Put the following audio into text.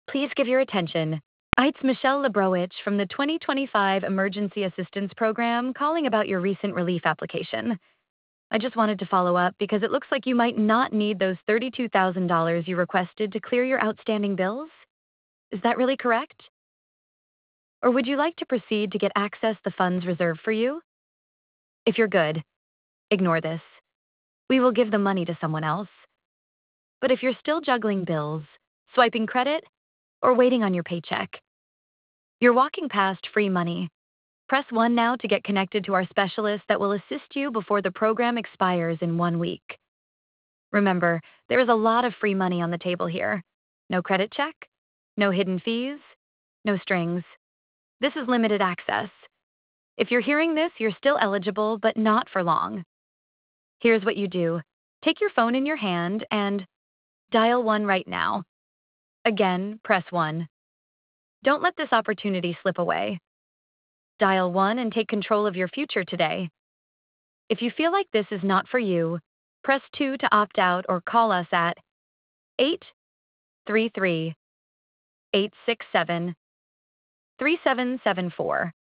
Please give your attention. It's Michelle Lebrowich from the 2025 Emergency Assistance Program calling about your recent relief application. I just wanted to follow up because it looks like you might not need those $32,000 you requested to clear your outstanding bills. Is that really correct? Or would you like to proceed to get access the funds reserved for you? If you're good, ignore this. We will give the money to someone else. But if you're still juggling bills, swiping credit, or waiting on your paycheck, you're walking past free money. Press 1 now to get connected to our specialist that will assist you before the program expires in 1 week. Remember, there is a lot of free money on the table here. No credit check, no hidden fees, no strings. This is limited access. If you're hearing this, you're still eligible, but not for long. Here's what you do. Take your phone in your hand and dial 1 right now. Again, press 1. Don't let this opportunity slip away. Dial 1 and take control of your future today. If you feel like this is not for you, press 2 to opt out or call us at 833 867 3774.